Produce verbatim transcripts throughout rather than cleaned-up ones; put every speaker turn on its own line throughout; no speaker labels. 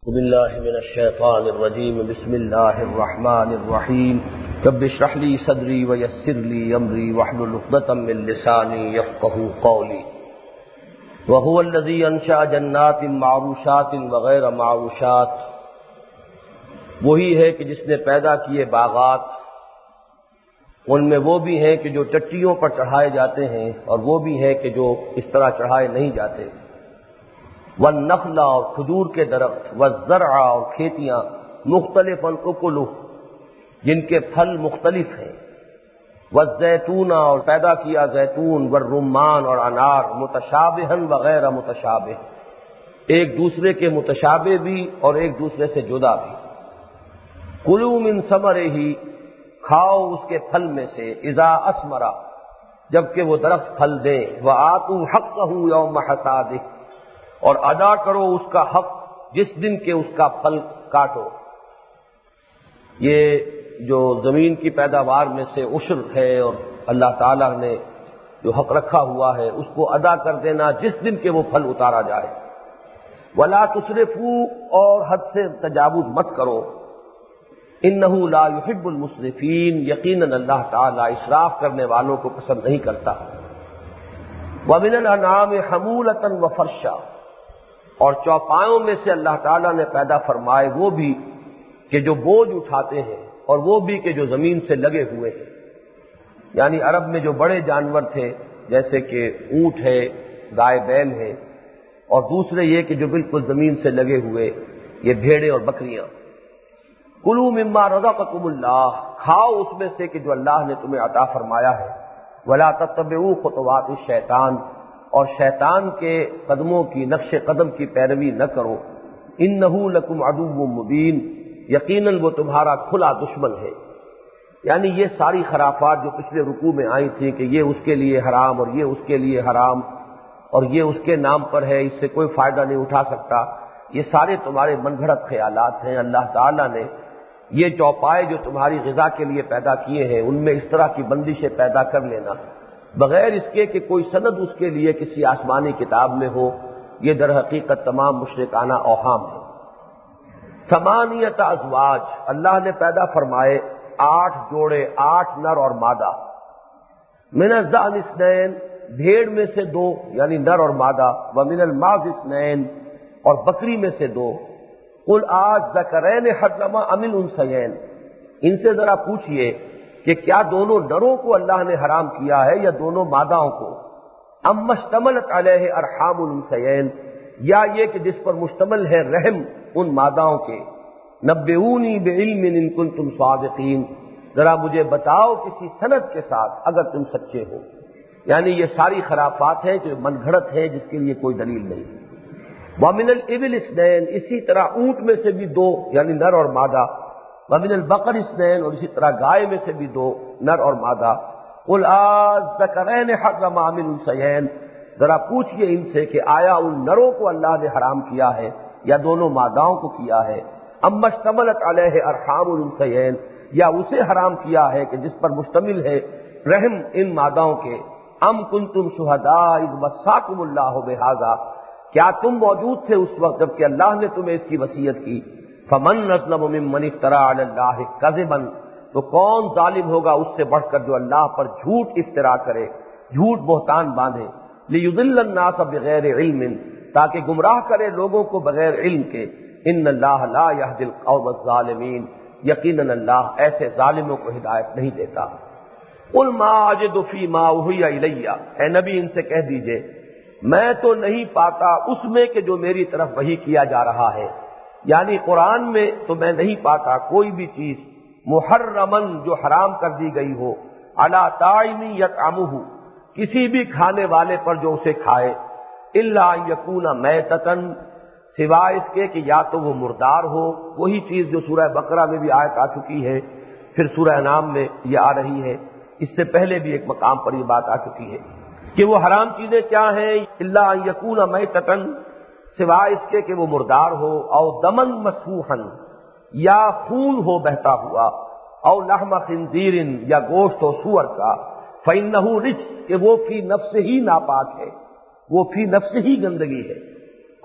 بالله من الشيطان الرجيم بسم الله الرحمن الرحيم رب اشرح لي صدري ويسر لي أمري واحلل عقدة من لساني يفقهوا قولي وهو الذي أنشأ جنات معروشات وغير معروشات، وہی ہے کہ جس نے پیدا کیے باغات، ان میں وہ بھی ہیں کہ جو ٹٹیوں پر چڑھائے جاتے ہیں اور وہ بھی ہیں کہ جو اس طرح چڑھائے نہیں جاتے، والنخل اور کھجور کے درخت، والزرع اور کھیتیاں، مختلف اکلہ جن کے پھل مختلف ہیں، والزیتون اور پیدا کیا زیتون، والرمان اور انار، متشابہا وغیر متشابہ، ایک دوسرے کے متشابہ بھی اور ایک دوسرے سے جدا بھی۔ کلوا من ثمرہ، کھاؤ اس کے پھل میں سے، اذا اثمرا، جبکہ وہ درخت پھل دے، وآتوا حقہ یوم حصادہ، اور ادا کرو اس کا حق جس دن کے اس کا پھل کاٹو۔ یہ جو زمین کی پیداوار میں سے عشر ہے اور اللہ تعالیٰ نے جو حق رکھا ہوا ہے اس کو ادا کر دینا جس دن کے وہ پھل اتارا جائے۔ ولا تسرفوا، اور حد سے تجاوز مت کرو، انہ لا یحب المسرفین، یقیناً اللہ تعالیٰ اسراف کرنے والوں کو پسند نہیں کرتا۔ ومن الانعام حمولۃ وفرشا، اور چوپایوں میں سے اللہ تعالیٰ نے پیدا فرمائے وہ بھی کہ جو بوجھ اٹھاتے ہیں اور وہ بھی کہ جو زمین سے لگے ہوئے ہیں، یعنی عرب میں جو بڑے جانور تھے جیسے کہ اونٹ ہے، گائے بیل ہے، اور دوسرے یہ کہ جو بالکل زمین سے لگے ہوئے یہ بھیڑیں اور بکریاں۔ کلوا مما رزقکم اللہ، کھاؤ اس میں سے کہ جو اللہ نے تمہیں عطا فرمایا ہے۔ ولا تتبعوا خطوات الشیطان، اور شیطان کے قدموں کی، نقش قدم کی پیروی نہ کرو۔ انہ لکم عدو مبین، یقیناً وہ تمہارا کھلا دشمن ہے۔ یعنی یہ ساری خرافات جو پچھلے رکوع میں آئی تھیں کہ یہ اس کے لیے حرام اور یہ اس کے لیے حرام اور یہ اس کے نام پر ہے، اس سے کوئی فائدہ نہیں اٹھا سکتا، یہ سارے تمہارے من گھڑت خیالات ہیں۔ اللہ تعالیٰ نے یہ چوپائے جو تمہاری غذا کے لیے پیدا کیے ہیں ان میں اس طرح کی بندشیں پیدا کر لینا بغیر اس کے کہ کوئی سند اس کے لیے کسی آسمانی کتاب میں ہو، یہ در حقیقت تمام مشرکانہ اوہام ہے۔ ثمانیۃ ازواج، اللہ نے پیدا فرمائے آٹھ جوڑے، آٹھ نر اور مادہ۔ من الضأن اثنین، بھیڑ میں سے دو یعنی نر اور مادہ، ومن الماعز اثنین، اور بکری میں سے دو۔ قل آذکرین حرم ام الانثیین، ان سے ذرا پوچھئے کہ کیا دونوں نروں کو اللہ نے حرام کیا ہے یا دونوں ماداؤں کو؟ ام مشتملت علیہ ارحام الانثیین، یا یہ کہ جس پر مشتمل ہے رحم ان ماداؤں کے۔ نبئونی بعلم ان کنتم صادقین، ذرا مجھے بتاؤ کسی سند کے ساتھ اگر تم سچے ہو۔ یعنی یہ ساری خرافات ہیں جو من گھڑت ہیں جس کے لیے کوئی دلیل نہیں۔ ومن الابل اثنین، اسی طرح اونٹ میں سے بھی دو یعنی نر اور مادہ۔ ومن البقر اثنین، اور اسی طرح گائے میں سے بھی دو نر اور مادہ۔ قل آذکرین حرم ام الانثیین، ذرا پوچھئے ان سے کہ آیا ان نروں کو اللہ نے حرام کیا ہے یا دونوں ماداؤں کو کیا ہے؟ ام مشتملت علیہ ارحام الانثیین، یا اسے حرام کیا ہے کہ جس پر مشتمل ہے رحم ان ماداؤں کے۔ ام کنتم شہداء اذ وصاکم اللہ بہذا، کیا تم موجود تھے اس وقت جب کہ اللہ نے تمہیں اس کی وصیت کی؟ فمن اظلم ممن افترى علی اللہ کذبا، تو کون ظالم ہوگا اس سے بڑھ کر جو اللہ پر جھوٹ افترا کرے، جھوٹ بہتان باندھے۔ لیضل الناس بغیر علم، تاکہ گمراہ کرے لوگوں کو بغیر علم کے۔ ان اللہ لا یہدی القوم الظالمین، یقیناً اللہ ایسے ظالموں کو ہدایت نہیں دیتا۔ قل ما اجد فیما اوحی الی، اے نبی ان سے کہہ دیجئے میں تو نہیں پاتا اس میں کہ جو میری طرف وحی کیا جا رہا ہے، یعنی قرآن میں تو میں نہیں پاتا کوئی بھی چیز محرمن جو حرام کر دی گئی ہو، علی طاعم یطعمہ، کسی بھی کھانے والے پر جو اسے کھائے، الا ان یکون میتۃ، سوائے اس کے کہ یا تو وہ مردار ہو، وہی چیز جو سورہ بقرہ میں بھی آیت آ چکی ہے، پھر سورہ انعام میں یہ آ رہی ہے، اس سے پہلے بھی ایک مقام پر یہ بات آ چکی ہے کہ وہ حرام چیزیں کیا ہیں۔ الا ان یکون میتۃ، سوائے اس کے کہ وہ مردار ہو، او دمن مسفوحا، یا خون ہو بہتا ہوا، او لحم خنزیر، یا گوشت ہو سور کا، فإنہ رجس، کہ وہ فی نفس ہی ناپاک ہے، وہ فی نفس ہی گندگی ہے،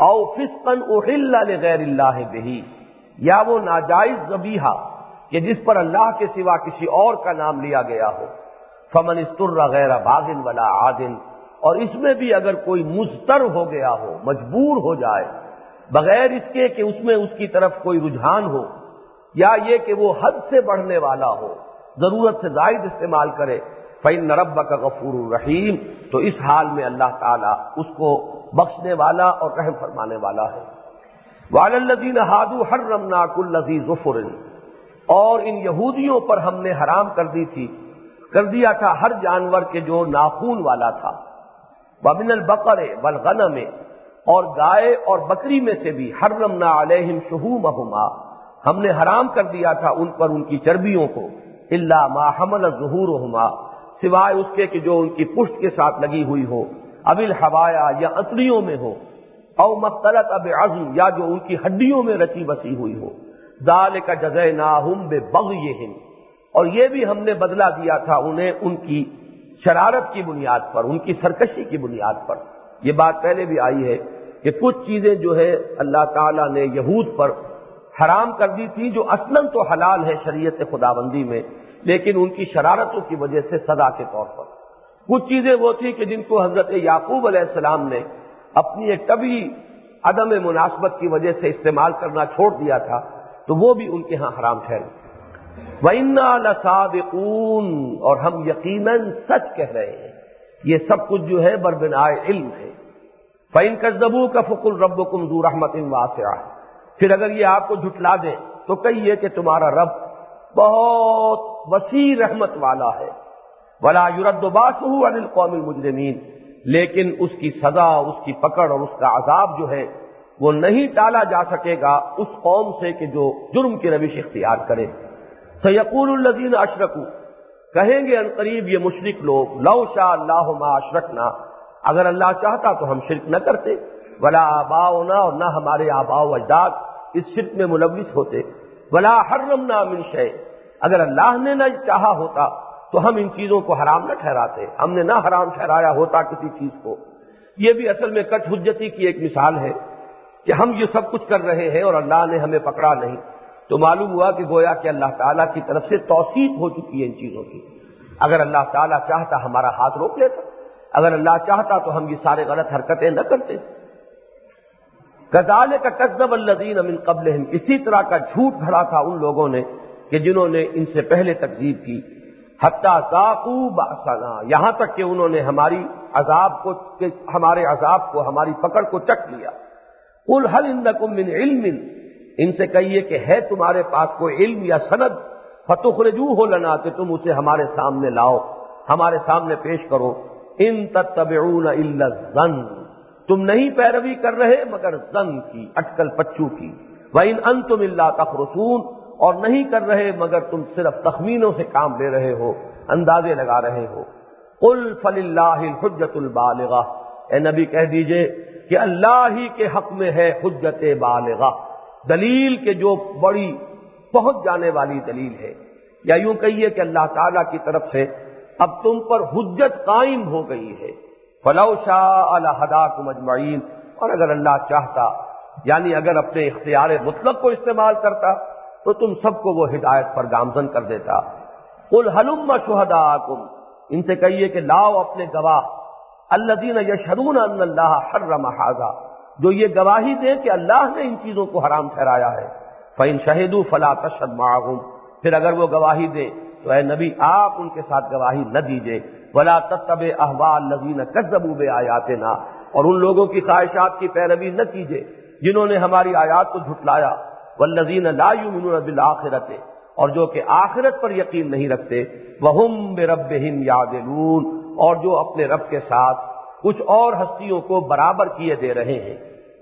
او فسقا احل لغیر اللہ بہ، یا وہ ناجائز ذبیحہ کہ جس پر اللہ کے سوا کسی اور کا نام لیا گیا ہو، فمن استر غیر باغ ولا عاد، اور اس میں بھی اگر کوئی مضطر ہو گیا ہو، مجبور ہو جائے، بغیر اس کے کہ اس میں اس کی طرف کوئی رجحان ہو، یا یہ کہ وہ حد سے بڑھنے والا ہو، ضرورت سے زائد استعمال کرے، فإن ربک غفور رحیم، تو اس حال میں اللہ تعالیٰ اس کو بخشنے والا اور رحم فرمانے والا ہے۔ وعلی الذین ہادوا حرمنا کل ذی ظفر، اور ان یہودیوں پر ہم نے حرام کر دی تھی کر دیا تھا ہر جانور کے جو ناخون والا تھا، ومن البقر والغنم، اور گائے اور بکری میں سے بھی، حرمنا علیہم شحومہما، ہم نے حرام کر دیا تھا ان پر ان کی چربیوں کو، الا ما حمل ظہورہما، سوائے اس کے کہ جو ان کی پشت کے ساتھ لگی ہوئی ہو، اب الحوایا، یا انتڑیوں میں ہو، او مختلط بعظم، یا جو ان کی ہڈیوں میں رچی بسی ہوئی ہو، ذالک جزیناہم ببغیہم، اور یہ بھی ہم نے بدلہ دیا تھا انہیں ان کی شرارت کی بنیاد پر، ان کی سرکشی کی بنیاد پر۔ یہ بات پہلے بھی آئی ہے کہ کچھ چیزیں جو ہے اللہ تعالیٰ نے یہود پر حرام کر دی تھی جو اصلاً تو حلال ہے شریعت خداوندی میں، لیکن ان کی شرارتوں کی وجہ سے سزا کے طور پر۔ کچھ چیزیں وہ تھی کہ جن کو حضرت یعقوب علیہ السلام نے اپنی ایک طبی عدم مناسبت کی وجہ سے استعمال کرنا چھوڑ دیا تھا، تو وہ بھی ان کے ہاں حرام ٹھہری۔ وَإِنَّا لَصَادِقُونَ، اور ہم یقیناً سچ کہہ رہے ہیں، یہ سب کچھ جو ہے بربنائے علم ہے۔ فَإِن كَذَّبُوكَ فَقُلْ رَبُّكُمْ ذُو رَحْمَةٍ وَاسِعَةٍ، پھر اگر یہ آپ کو جھٹلا دیں تو کہیے کہ تمہارا رب بہت وسیع رحمت والا ہے، وَلَا يُرَدُّ بَأْسُهُ عَنِ الْقَوْمِ الْمُجْرِمِينَ، لیکن اس کی سزا، اس کی پکڑ اور اس کا عذاب جو ہے وہ نہیں ٹالا جا سکے گا اس قوم سے کہ جو جرم کی روش اختیار کرے۔ سَيَقُولُ الَّذِينَ أَشْرَكُوا، کہیں گے عنقریب یہ مشرک لوگ، لَوْ شَاءَ اللَّهُ مَا أَشْرَكْنَا، اگر اللہ چاہتا تو ہم شرک نہ کرتے، وَلَا آبَاؤُنَا، اور نہ ہمارے آباء و اجداد اس شرک میں ملوث ہوتے، وَلَا حَرَّمْنَا مِن شَيْءٍ، اگر اللہ نے نہ چاہا ہوتا تو ہم ان چیزوں کو حرام نہ ٹھہراتے، ہم نے نہ حرام ٹھہرایا ہوتا کسی چیز کو۔ یہ بھی اصل میں کٹ حجتی کی ایک مثال ہے کہ ہم یہ سب کچھ کر رہے ہیں اور اللہ نے ہمیں پکڑا نہیں، تو معلوم ہوا کہ گویا کہ اللہ تعالیٰ کی طرف سے توثیق ہو چکی ہے ان چیزوں کی۔ اگر اللہ تعالیٰ چاہتا ہمارا ہاتھ روک لیتا، اگر اللہ چاہتا تو ہم یہ سارے غلط حرکتیں نہ کرتے۔ کذالک کذب الذین من قبلہم، اسی طرح کا جھوٹ گھڑا تھا ان لوگوں نے کہ جنہوں نے ان سے پہلے تکذیب کی، حتی ذاقوا بأسنا، یہاں تک کہ انہوں نے ہماری عذاب کو کہ ہمارے عذاب کو، ہماری پکڑ کو چکھ لیا۔ قل هل عندکم من علم، ان سے کہیے کہ ہے تمہارے پاس کوئی علم یا سند، فتخرجوہ لنا، کہ تم اسے ہمارے سامنے لاؤ، ہمارے سامنے پیش کرو۔ ان تتبعون الا الظن، تم نہیں پیروی کر رہے مگر ظن کی، اٹکل پچو کی۔ وان انتم الا تخرصون، اور نہیں کر رہے مگر تم صرف تخمینوں سے کام لے رہے ہو، اندازے لگا رہے ہو۔ قل فللہ الحجۃ البالغہ، اے نبی کہہ دیجئے کہ اللہ ہی کے حق میں ہے حجت بالغہ، دلیل کے جو بڑی پہنچ جانے والی دلیل ہے، یا یوں کہیے کہ اللہ تعالیٰ کی طرف سے اب تم پر حجت قائم ہو گئی ہے۔ فلو شاء لہداکم اجمعین، اور اگر اللہ چاہتا، یعنی اگر اپنے اختیار مطلق کو استعمال کرتا تو تم سب کو وہ ہدایت پر گامزن کر دیتا۔ قل ہلم شہداءکم، ان سے کہیے کہ لاؤ اپنے گواہ، الذین یشہدون ان اللہ حرم ھذا، جو یہ گواہی دیں کہ اللہ نے ان چیزوں کو حرام ٹھہرایا ہے۔ فإن شہدوا فلا تشہد معہم، پھر اگر وہ گواہی دیں تو اے نبی آپ ان کے ساتھ گواہی نہ دیجیے۔ ولا تتبع اہواء الذین کذبوا بآیاتنا، اور ان لوگوں کی خواہشات کی پیروی نہ کیجیے جنہوں نے ہماری آیات کو جھٹلایا۔ والذین لا یؤمنون بالآخرۃ، اور جو کہ آخرت پر یقین نہیں رکھتے۔ وہم بربہم یعدلون، اور جو اپنے رب کے ساتھ کچھ اور ہستیوں کو برابر کیے دے رہے ہیں۔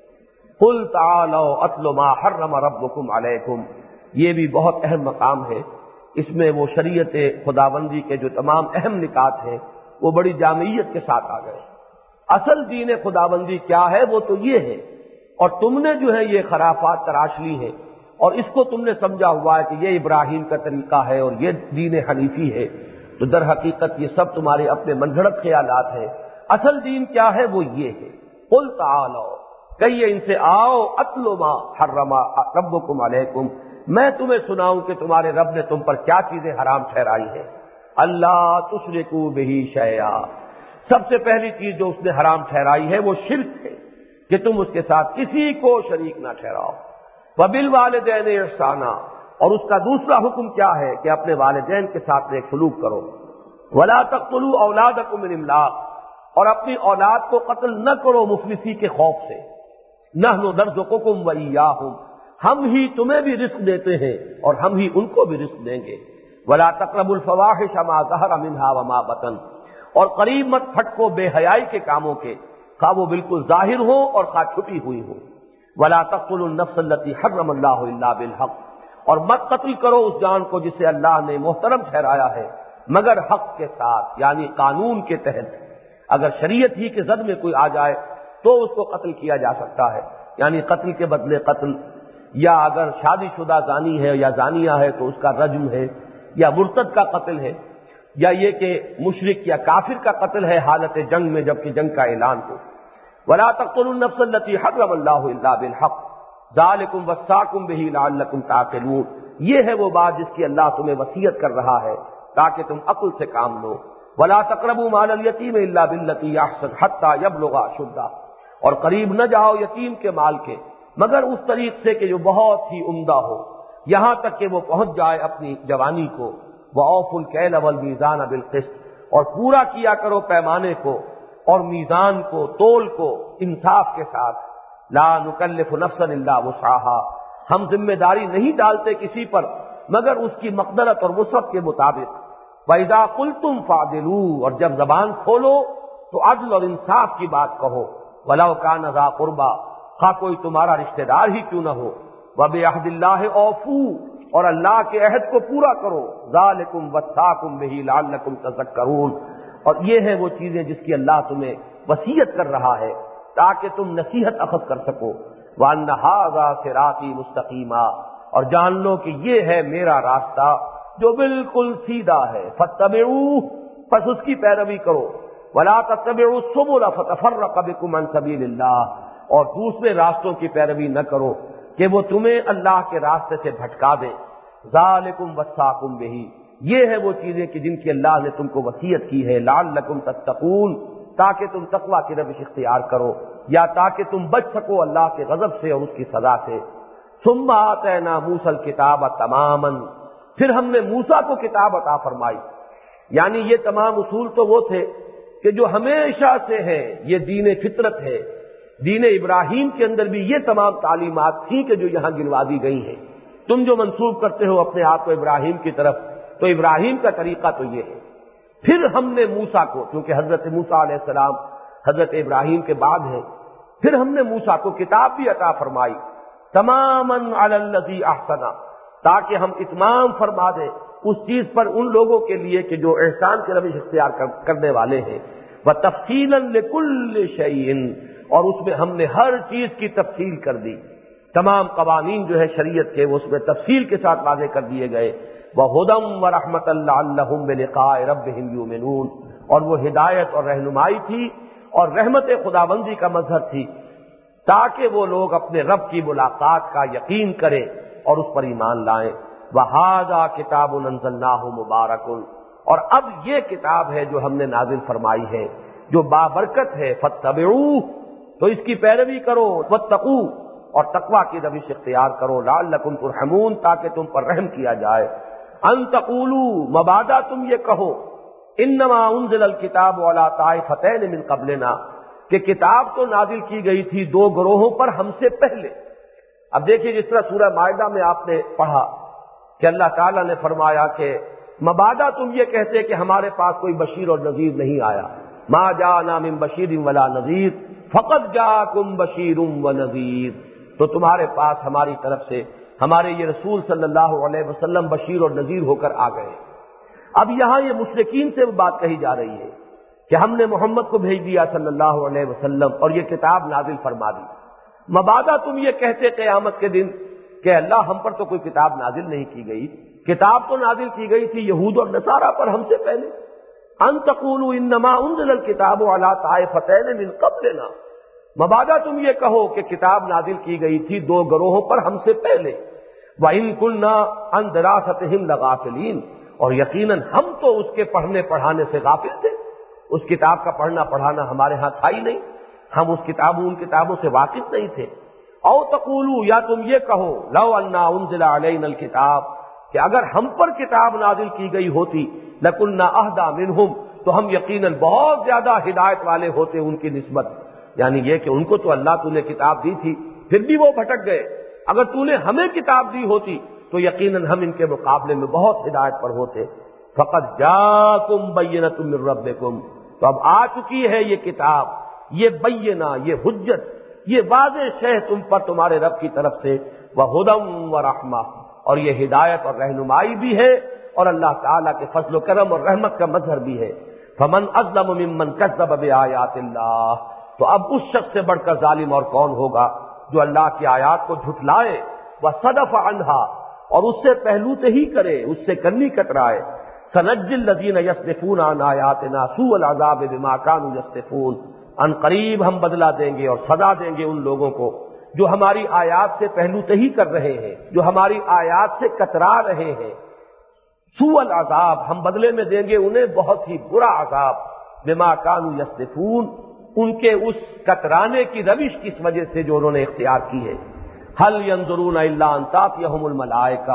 قل تعالوا اتل ما حرم ربکم علیکم، یہ بھی بہت اہم مقام ہے، اس میں وہ شریعت خداوندی کے جو تمام اہم نکات ہیں وہ بڑی جامعیت کے ساتھ آ گئے۔ اصل دین خداوندی کیا ہے وہ تو یہ ہے، اور تم نے جو ہے یہ خرافات تراش لی ہے اور اس کو تم نے سمجھا ہوا ہے کہ یہ ابراہیم کا طریقہ ہے اور یہ دین حنیفی ہے، تو در حقیقت یہ سب تمہارے اپنے من گھڑت خیالات ہیں۔ اصل دین کیا ہے وہ یہ ہے۔ قل تعالوا، کہیے ان سے آؤ اتلو ما حرم ربکم علیکم، میں تمہیں سناؤں کہ تمہارے رب نے تم پر کیا چیزیں حرام ٹھہرائی ہیں۔ اللہ تشرکوا بہ شیئا، سب سے پہلی چیز جو اس نے حرام ٹھہرائی ہے وہ شرک ہے، کہ تم اس کے ساتھ کسی کو شریک نہ ٹھہراؤ۔ وبالوالدین احسانا، اور اس کا دوسرا حکم کیا ہے کہ اپنے والدین کے ساتھ نیک سلوک کرو۔ ولا تقتلوا اولادکم من املاق، اور اپنی اولاد کو قتل نہ کرو مفلسی کے خوف سے۔ نحن نرزقکم وإیاہم، ہم ہی تمہیں بھی رزق دیتے ہیں اور ہم ہی ان کو بھی رزق دیں گے۔ ولا تقربوا الفواحش ما ظہر منها وما بطن، اور قریب مت پھٹکو بے حیائی کے کاموں کے، خواہ وہ بالکل ظاہر ہو اور خواہ چھپی ہوئی ہو۔ ولا تقتلوا النفس التي حرم اللہ الا بالحق، اور مت قتل کرو اس جان کو جسے اللہ نے محترم ٹھہرایا ہے مگر حق کے ساتھ، یعنی قانون کے تحت۔ اگر شریعت ہی کے زد میں کوئی آ جائے تو اس کو قتل کیا جا سکتا ہے، یعنی قتل کے بدلے قتل، یا اگر شادی شدہ زانی ہے یا زانیہ ہے تو اس کا رجم ہے، یا مرتد کا قتل ہے، یا یہ کہ مشرک یا کافر کا قتل ہے حالت جنگ میں جبکہ جنگ کا اعلان ہو۔ ولا تقتلوا النفس التي حرم اللہ الا بالحق ذالکم وصاکم بہ لعلکم تعقلون، یہ ہے وہ بات جس کی اللہ تمہیں وصیت کر رہا ہے تاکہ تم عقل سے کام لو۔ ولا تقربوا مال الیتیم الا بالتی احسن حتی یبلغ اشدہ، اور قریب نہ جاؤ یتیم کے مال کے مگر اس طریق سے کہ جو بہت ہی عمدہ ہو، یہاں تک کہ وہ پہنچ جائے اپنی جوانی کو۔ وَأَوْفُوا الْكَيْلَ وَالْمِيزَانَ بِالْقِسْطِ، اور پورا کیا کرو پیمانے کو اور میزان کو، تول کو انصاف کے ساتھ۔ لا نکلف نفسا الا وسعها، ہم ذمہ داری نہیں ڈالتے کسی پر مگر اس کی مقدرت اور وسعت کے مطابق۔ وَإِذَا قُلْتُمْ فَاعْدِلُوا، اور جب زبان کھولو تو عدل اور انصاف کی بات کہو۔ وَلَوْ كَانَ ذَا قُرْبَىٰ، خواہ کوئی تمہارا رشتہ دار ہی کیوں نہ ہو۔ وَبِعَهْدِ اللَّهِ أَوْفُوا، اور اللہ کے عہد کو پورا کرو۔ ذَلِكُمْ وَصَّاكُمْ بِهِ لَعَلَّكُمْ تَذَكَّرُونَ، اور یہ ہے وہ چیزیں جس کی اللہ تمہیں وصیت کر رہا ہے تاکہ تم نصیحت اخذ کر سکو۔ وَأَنَّ هَٰذَا صِرَاطِي مُسْتَقِيمًا، اور جان لو کہ یہ ہے میرا راستہ جو بالکل سیدھا ہے۔ فَاتَّبِعُوهُ، پس اس کی پیروی کرو۔ وَلَا تَتَّبِعُوا السُّبُلَ فَتَفَرَّقَ بِكُمْ عَن سَبِيلِ اللَّهِ، اور دوسرے راستوں کی پیروی نہ کرو کہ وہ تمہیں اللہ کے راستے سے بھٹکا دیں۔ ذالکم وصاکم بہ، یہ ہے وہ چیزیں کہ جن کی اللہ نے تم کو وصیت کی ہے۔ لعلکم تتقون، تاکہ تم تقوی کی روش اختیار کرو، یا تاکہ تم بچ سکو اللہ کے غضب سے اور اس کی سزا سے۔ ثم آتینا موسیٰ الکتاب تماما، پھر ہم نے موسیٰ کو کتاب عطا فرمائی، یعنی یہ تمام اصول تو وہ تھے کہ جو ہمیشہ سے ہیں، یہ دین فطرت ہے۔ دین ابراہیم کے اندر بھی یہ تمام تعلیمات تھیں کہ جو یہاں گنوا دی گئی ہیں۔ تم جو منسوب کرتے ہو اپنے آپ کو ابراہیم کی طرف، تو ابراہیم کا طریقہ تو یہ ہے۔ پھر ہم نے موسیٰ کو، کیونکہ حضرت موسیٰ علیہ السلام حضرت ابراہیم کے بعد ہیں، پھر ہم نے موسیٰ کو کتاب بھی عطا فرمائی تماماً علی الذی احسن، تاکہ ہم اتمام فرما دیں اس چیز پر ان لوگوں کے لیے کہ جو احسان کے روش اختیار کرنے والے ہیں۔ وَتَفْصِيلًا لِكُلِّ شَيْءٍ، اور اس میں ہم نے ہر چیز کی تفصیل کر دی، تمام قوانین جو ہے شریعت کے وہ اس میں تفصیل کے ساتھ واضح کر دیے گئے۔ وَهُدًى وَرَحْمَةً لَعَلَّهُمْ بِلِقَاءِ رَبِّهِمْ يُؤْمِنُونَ، اور وہ ہدایت اور رہنمائی تھی اور رحمت خداوندی کا مظہر تھی تاکہ وہ لوگ اپنے رب کی ملاقات کا یقین کریں اور اس پر ایمان لائیں۔ وَهَٰذَا كِتَابٌ أَنزَلْنَاهُ مُبَارَكٌ، اور اب یہ کتاب ہے جو ہم نے نازل فرمائی ہے جو بابرکت ہے۔ فَاتَّبِعُوهُ، تو اس کی پیروی کرو۔ وَاتَّقُوا، اور تقوی کی روش اختیار کرو۔ لعلکم ترحمون، تاکہ تم پر رحم کیا جائے۔ ان تقولوا، مبادا تم یہ کہو، انما انزل الکتاب علی طائفتین من قبلنا، کہ کتاب تو نازل کی گئی تھی دو گروہوں پر ہم سے پہلے۔ اب دیکھیے جس طرح سورہ مائدہ میں آپ نے پڑھا کہ اللہ تعالیٰ نے فرمایا کہ مبادا تم یہ کہتے کہ ہمارے پاس کوئی بشیر اور نذیر نہیں آیا، ما جاءنا من بشیر ولا نذیر فقد جاءکم بشیر ونذیر، تو تمہارے پاس ہماری طرف سے ہمارے یہ رسول صلی اللہ علیہ وسلم بشیر اور نذیر ہو کر آ گئے۔ اب یہاں یہ مشرکین سے بات کہی جا رہی ہے کہ ہم نے محمد کو بھیج دیا صلی اللہ علیہ وسلم اور یہ کتاب نازل فرما دی۔ مبادا تم یہ کہتے قیامت کے دن کہ اللہ ہم پر تو کوئی کتاب نازل نہیں کی گئی، کتاب تو نازل کی گئی تھی یہود اور نصارہ پر ہم سے پہلے۔ ان تقولوا انما انزل الکتاب علی طائفتین من قبلنا، مبادا تم یہ کہو کہ کتاب نازل کی گئی تھی دو گروہوں پر ہم سے پہلے، وَإِن كُنَّا عَن دِرَاسَتِهِمْ لَغَافِلِينَ، اور یقیناً ہم تو اس کے پڑھنے پڑھانے سے غافل تھے، اس کتاب کا پڑھنا پڑھانا ہمارے ہاں تھا ہی نہیں، ہم اس کتابوں ان کتابوں سے واقف نہیں تھے۔ او تقولوا، یا تم یہ کہو، لو انا انزل علینا الکتاب، کہ اگر ہم پر کتاب نازل کی گئی ہوتی، لکنا اہدی منہم، تو ہم یقیناً بہت زیادہ ہدایت والے ہوتے ان کی نسبت، یعنی یہ کہ ان کو تو اللہ تو نے کتاب دی تھی پھر بھی وہ بھٹک گئے، اگر تو نے ہمیں کتاب دی ہوتی تو یقیناً ہم ان کے مقابلے میں بہت ہدایت پر ہوتے۔ فقد جاءکم بینۃ من ربکم، تو اب آ چکی ہے یہ کتاب، یہ بینہ، یہ حجت، یہ واضح شے تم پر تمہارے رب کی طرف سے، وہدی ورحمہ، اور یہ ہدایت اور رہنمائی بھی ہے اور اللہ تعالیٰ کے فضل و کرم اور رحمت کا مظہر بھی ہے۔ فمن اظلم ممن کذب بآیات اللہ، تو اب اس شخص سے بڑھ کر ظالم اور کون ہوگا جو اللہ کی آیات کو جھٹلائے، وصدف عنہا، اور اس سے پہلو ہی کرے، اس سے کنی کترائے۔ سنجزی الذین یصدفون عن آیاتنا سوء العذاب بما کانوا یصدفون، ان قریب ہم بدلہ دیں گے اور سزا دیں گے ان لوگوں کو جو ہماری آیات سے پہلو ہی کر رہے ہیں، جو ہماری آیات سے کترا رہے ہیں۔ سوء العذاب، ہم بدلے میں دیں گے انہیں بہت ہی برا عذاب، بما کانوا یصدفون، ان کے اس کترانے کی روش کس وجہ سے جو انہوں نے اختیار کی ہے۔ هل ينظرون الا ان تاتيهم الملائکہ،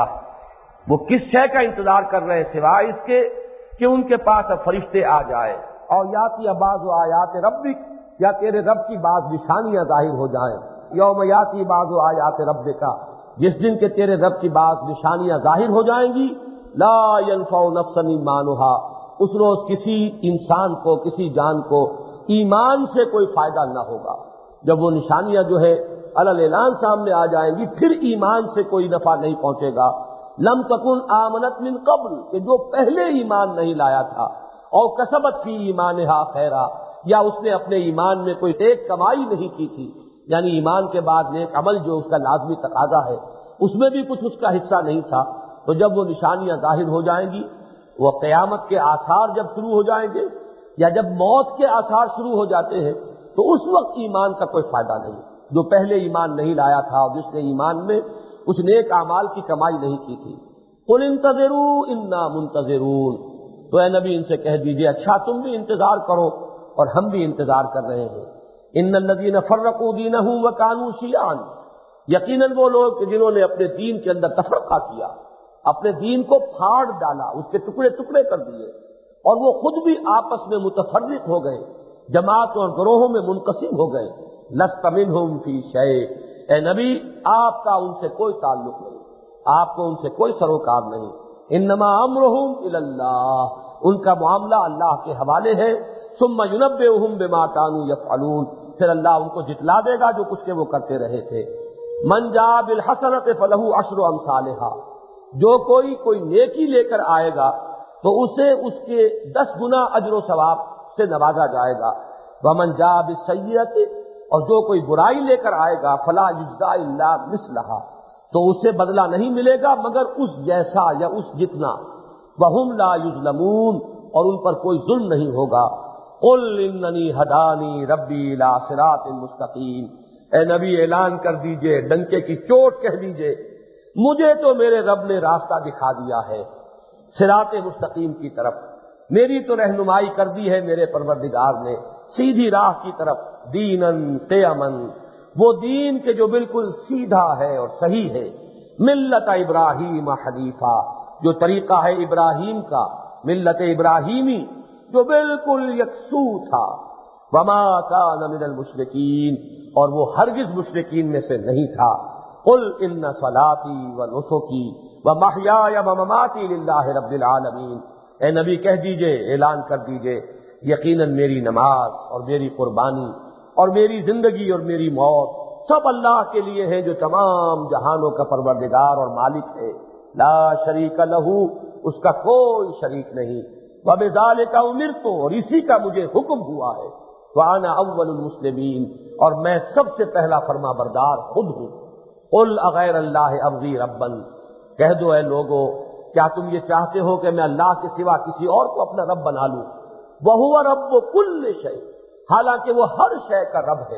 وہ کس شے کا انتظار کر رہے ہیں سوائے اس کے کہ ان کے پاس اب فرشتے آ جائے، اور یاتی بعض آیات ربک، یا تیرے رب کی بعض نشانیاں ظاہر ہو جائیں۔ یوم یاتی بعض آیات ربک، جس دن کے تیرے رب کی بعض نشانیاں ظاہر ہو جائیں گی، لا ينفع نفسا ایمانها، اس روز کسی انسان کو، کسی جان کو ایمان سے کوئی فائدہ نہ ہوگا۔ جب وہ نشانیاں جو ہے علل اعلان سامنے آ جائیں گی، پھر ایمان سے کوئی نفع نہیں پہنچے گا۔ لم تکن آمنت من قبل، کہ جو پہلے ایمان نہیں لایا تھا، اور کسبت فی ایمانہا خیرا، یا اس نے اپنے ایمان میں کوئی نیک کمائی نہیں کی تھی، یعنی ایمان کے بعد نیک عمل جو اس کا لازمی تقاضا ہے اس میں بھی کچھ اس کا حصہ نہیں تھا۔ تو جب وہ نشانیاں ظاہر ہو جائیں گی، وہ قیامت کے آثار جب شروع ہو جائیں گے، یا جب موت کے آثار شروع ہو جاتے ہیں، تو اس وقت ایمان کا کوئی فائدہ نہیں۔ جو پہلے ایمان نہیں لایا تھا اور جس نے ایمان میں کچھ نیک اعمال کی کمائی نہیں کی تھی، قل انتظروا انا منتظرون، تو اے نبی ان سے کہہ دیجئے اچھا تم بھی انتظار کرو اور ہم بھی انتظار کر رہے ہیں۔ ان الذین فرقوا دینہم وکانوا شیعا، یقیناً وہ لوگ کہ جنہوں نے اپنے دین کے اندر تفرقہ کیا، اپنے دین کو پھاڑ ڈالا، اس کے ٹکڑے ٹکڑے کر دیے، اور وہ خود بھی آپس میں متفرق ہو گئے، جماعتوں اور گروہوں میں منقسم ہو گئے۔ لست منہم فی شیء، اے نبی آپ کا ان سے کوئی تعلق نہیں، آپ کو ان سے کوئی سروکار نہیں۔ انما امرہم الی اللہ، ان کا معاملہ اللہ کے حوالے ہے۔ ثم ینبئہم بما کانوا یفعلون، پھر اللہ ان کو جتلا دے گا جو کچھ کے وہ کرتے رہے تھے۔ من جاء بالحسنۃ فلہ عشر امثالھا، جو کوئی کوئی نیکی لے کر آئے گا تو اسے اس کے دس گنا اجر و ثواب سے نوازا جائے گا۔ ومن جاء بالسیئۃ، اور جو کوئی برائی لے کر آئے گا، فلا یجزا الا مثلھا، تو اسے بدلہ نہیں ملے گا مگر اس جیسا یا اس جتنا۔ وہم لا یظلمون، اور ان پر کوئی ظلم نہیں ہوگا۔ قل اننی ہدانی ربی الی صراط مستقیم، اے نبی اعلان کر دیجئے، ڈنکے کی چوٹ کہہ دیجئے، مجھے تو میرے رب نے راستہ دکھا دیا ہے صراط مستقیم کی طرف، میری تو رہنمائی کر دی ہے میرے پروردگار نے سیدھی راہ کی طرف۔ دینن قیمن، وہ دین کے جو بالکل سیدھا ہے اور صحیح ہے۔ ملت ابراہیم حنیفہ، جو طریقہ ہے ابراہیم کا، ملت ابراہیمی جو بالکل یکسو تھا۔ وما کان من المشرکین، اور وہ ہرگز مشرکین میں سے نہیں تھا۔ قل ان صلاتی ونسکی ومحیای ومماتی للہ رب العالمین، اے نبی کہہ دیجئے، اعلان کر دیجئے، یقیناً میری نماز اور میری قربانی اور میری زندگی اور میری موت سب اللہ کے لیے ہیں جو تمام جہانوں کا پروردگار اور مالک ہے۔ لا شریک لہ، اس کا کوئی شریک نہیں۔ وبذالک امرت، اور اسی کا مجھے حکم ہوا ہے۔ وانا اول المسلمین، اور میں سب سے پہلا فرما بردار خود ہوں۔ قل اغیر اللہ ابغی ربا، کہہ دو اے لوگو، کیا تم یہ چاہتے ہو کہ میں اللہ کے سوا کسی اور کو اپنا رب بنا لوں؟ وہو رب کل شیء، حالانکہ وہ ہر شے کا رب ہے۔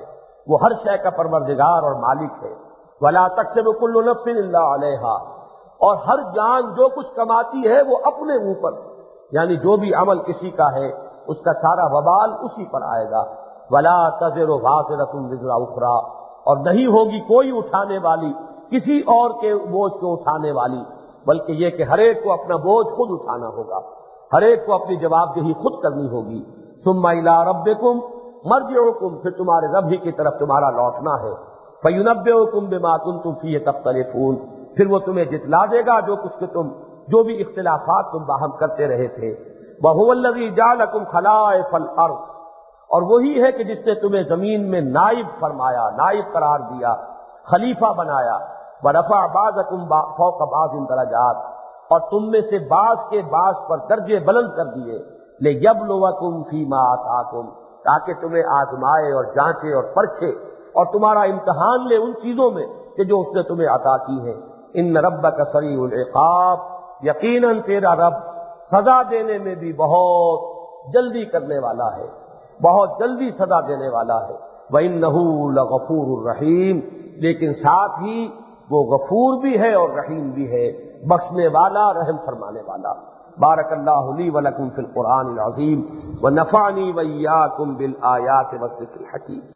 وہ ہر شے کا پروردگار اور مالک ہے۔ وَلَا تَكْسِبُ كُلُّ نَفْسٍ إِلَّا عَلَيْهَا، اور ہر جان جو کچھ کماتی ہے وہ اپنے اوپر، یعنی جو بھی عمل کسی کا ہے اس کا سارا وبال اسی پر آئے گا۔ وَلَا تَزِرُ وَازِرَةٌ وِزْرَ أُخْرَىٰ، اور نہیں ہوگی کوئی اٹھانے والی کسی اور کے بوجھ کو اٹھانے والی، بلکہ یہ کہ ہر ایک کو اپنا بوجھ خود اٹھانا ہوگا، ہر ایک کو اپنی جواب دہی خود کرنی ہوگی۔ ثُمَّ إِلَىٰ رَبِّكُمْ مَرْجِعُكُمْ، پھر تمہارے رب ہی کی طرف تمہارا لوٹنا ہے۔ فَيُنَبِّئُكُم بِمَا كُنتُمْ فِيهِ تَخْتَلِفُونَ، پھر وہ تمہیں جتلا دے گا جو کچھ کہ تم جو بھی اختلافات تم باہم کرتے رہے تھے۔ وَهُوَ الَّذِي جَعَلَكُمْ خَلَائِفَ الْأَرْضِ، اور وہی ہے کہ جس نے تمہیں زمین میں نائب فرمایا، نائب قرار دیا، خلیفہ بنایا۔ وَرَفَعَ بَعْضَكُمْ فَوْقَ بَعْضٍ دَرَجَاتٍ، اور تم میں سے بعض کے بعض پر درجے بلند کر دیے۔ لِيَبْلُوَكُمْ فِي مَا آتَاكُمْ، تاکہ تمہیں آزمائے اور جانچے اور پرکھے اور تمہارا امتحان لے ان چیزوں میں کہ جو اس نے تمہیں عطا کی ہیں۔ ان ربک سریع العقاب، یقیناً تیرا رب سزا دینے میں بھی بہت جلدی کرنے والا ہے، بہت جلدی سزا دینے والا ہے۔ وَإِنَّهُ لَغَفُورٌ الرحیم، لیکن ساتھ ہی وہ غفور بھی ہے اور رحیم بھی ہے، بخشنے والا، رحم فرمانے والا۔ بارک اللہ لی ولکم فی القرآن العظیم ونفعنی وإیاکم بالآیات والذکر الحکیم۔